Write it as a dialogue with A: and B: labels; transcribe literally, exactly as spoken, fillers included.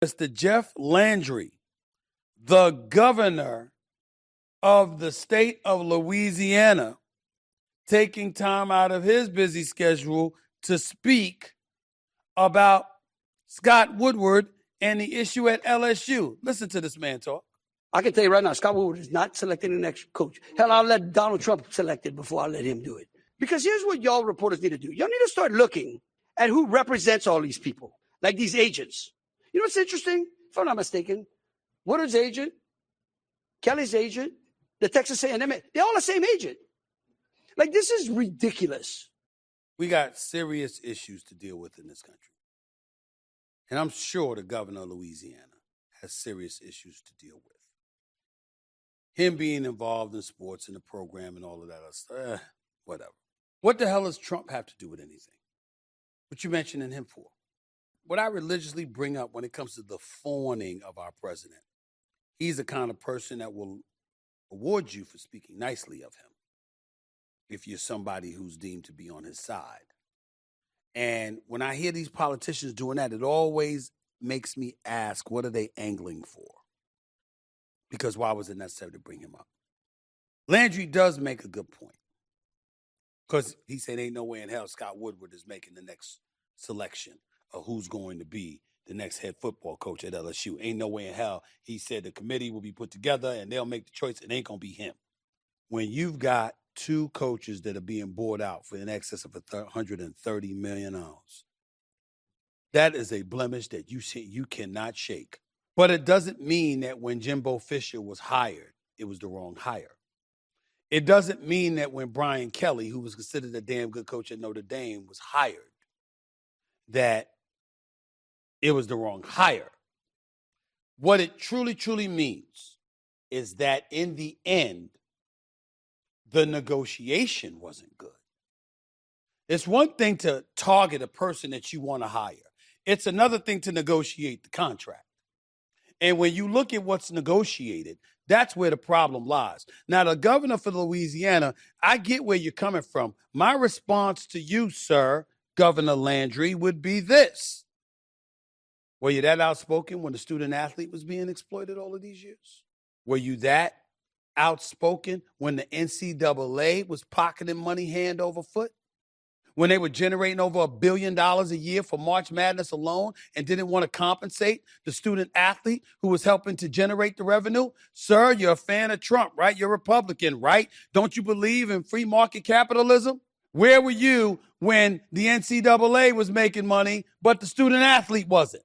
A: Mister Jeff Landry, the governor of the state of Louisiana, taking time out of his busy schedule to speak about Scott Woodward and the issue at L S U. Listen to this man talk.
B: I can tell you right now, Scott Woodward is not selecting the next coach. Hell, I'll let Donald Trump select it before I let him do it. Because here's what y'all reporters need to do. Y'all need to start looking at who represents all these people, like these agents. You know what's interesting? If I'm not mistaken, Woodward's agent, Kelly's agent, the Texas A and M, they're all the same agent. Like, this is ridiculous.
A: We got serious issues to deal with in this country. And I'm sure the governor of Louisiana has serious issues to deal with. Him being involved in sports and the program and all of that other stuff, eh, whatever. What the hell does Trump have to do with anything? What you mentioning him for? What I religiously bring up when it comes to the fawning of our president, he's the kind of person that will award you for speaking nicely of him if you're somebody who's deemed to be on his side. And when I hear these politicians doing that, it always makes me ask, what are they angling for? Because why was it necessary to bring him up? Landry does make a good point. Because he said ain't no way in hell Scott Woodward is making the next selection of who's going to be the next head football coach at L S U. Ain't no way in hell. He said the committee will be put together and they'll make the choice. It ain't going to be him. When you've got two coaches that are being bought out for in excess of one hundred thirty million dollars, that is a blemish that you see, you cannot shake. But it doesn't mean that when Jimbo Fisher was hired, it was the wrong hire. It doesn't mean that when Brian Kelly, who was considered a damn good coach at Notre Dame, was hired, that it was the wrong hire. What it truly, truly means is that in the end, the negotiation wasn't good. It's one thing to target a person that you want to hire. It's another thing to negotiate the contract. And when you look at what's negotiated, that's where the problem lies. Now, the governor for Louisiana, I get where you're coming from. My response to you, sir, Governor Landry, would be this. Were you that outspoken when the student athlete was being exploited all of these years? Were you that outspoken when the N C double A was pocketing money hand over foot? When they were generating over a billion dollars a year for March Madness alone and didn't want to compensate the student athlete who was helping to generate the revenue? Sir, you're a fan of Trump, right? You're Republican, right? Don't you believe in free market capitalism? Where were you when the N C double A was making money, but the student athlete wasn't?